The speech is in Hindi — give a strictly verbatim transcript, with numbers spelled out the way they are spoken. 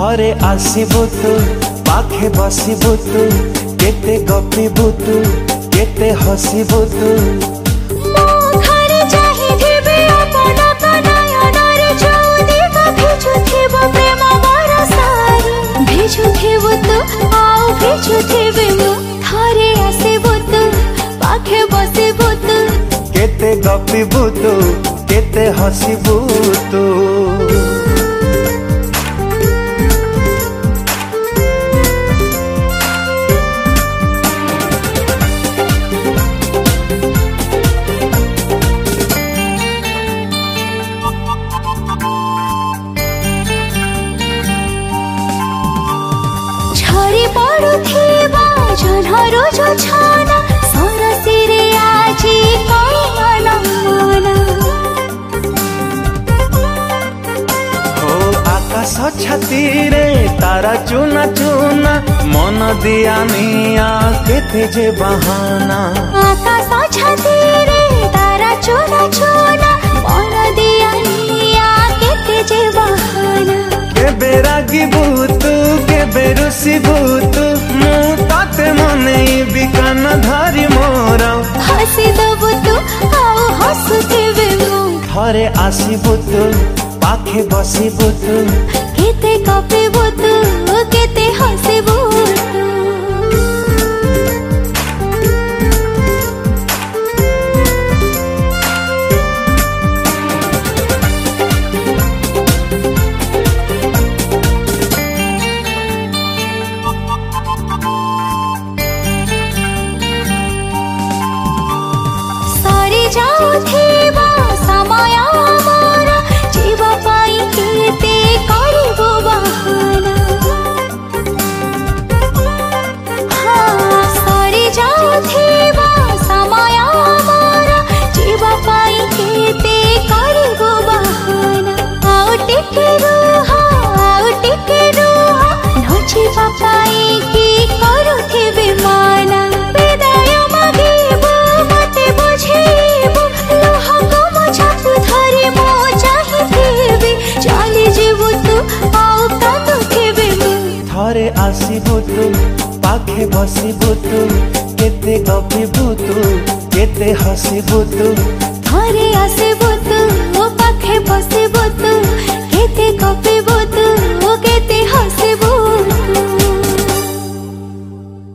थरे आसीबु तू पाखे बसिबु तू केते गपिबु तू केते हसिबु तू मो घर जाहि दिबे अपन कनयनर जोदी भिजुथिबो प्रेम बरसारी भिजुथिबो तू आउ भिजुथिबे मु थरे आसीबु तू पाखे बसिबु तू केते गपिबु तू केते हसिबु तू जनहरो जो छाना सरसिरे आजी कइना मना हो आकाश छाती रे तारा चुना चुना मन दिया निया केते जे बहाना आकाश छाती रे तारा चुना चुना मन दिया निया केते जे बहाना केबे रागिबु तू केबे रुसिबु तू मु ताते मने बिकान धरी मोर हसी दबु तू आउ हसुथिबे मु थरे आसीबु तू पाखे बसिबु तू केते कपिबु तू केते हसिबु तू जाउथिबा समय मोर जीवा पाई केते करिबो बहाना हाँ सरी जाउथिबा समय मोर जीवा पाई केते करिबो बहाना आउ टिके रुह आउ टिके रुह नचिबा पाई की करुथिबे माना विदाय मागिबो मते बुझी थरे आसीबु तू पाखे बसिबु तू केते गपिबु तू केते हसिबु तू थरे आसीबु तू पाखे बसिबु